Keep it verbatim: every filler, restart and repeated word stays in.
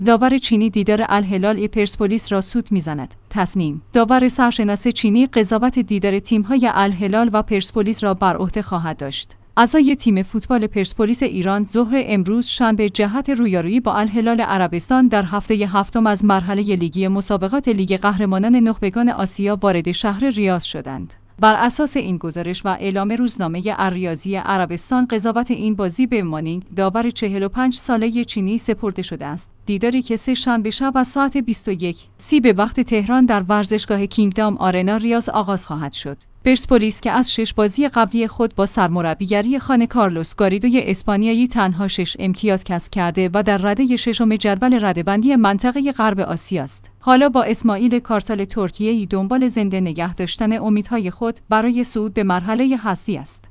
داور چینی دیدار الهلال پرسپولیس را سود می‌زند. تصنیم: داور سرشناس چینی قضاوت دیدار تیم‌های الهلال و پرسپولیس را بر عهده خواهد داشت. اعضای تیم فوتبال پرسپولیس ایران ظهر امروز شنبه جهت رویارویی با الهلال عربستان در هفته هفتم از مرحله لیگی مسابقات لیگ قهرمانان نخبگان آسیا وارد شهر ریاض شدند. بر اساس این گزارش و اعلام روزنامه الریاضی عربستان، قضاوت این بازی به مانینگ، داور چهل و پنج ساله چینی سپرده شده است. دیداری که سه شنبه شب از ساعت بیست و یک سی به وقت تهران در ورزشگاه کینگدام آرنا ریاض آغاز خواهد شد. پرسپولیس که از شش بازی قبلی خود با سرمربیگری خوان کارلوس گاریدوی اسپانیایی تنها شش امتیاز کسب کرده و در رده ششم جدول رده‌بندی منطقه غرب آسیا است، حالا با اسماعیل کارتال ترکیه‌ای دنبال زنده نگه داشتن امیدهای خود برای صعود به مرحله حذفی است.